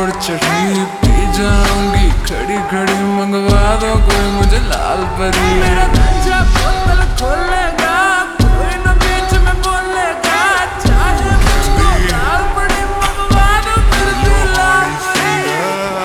और चटनी पी जाऊंगी खड़ी खड़ी, मंगवा दो कोई मुझे लाल परी। मेरा गंजा बोतल खोलने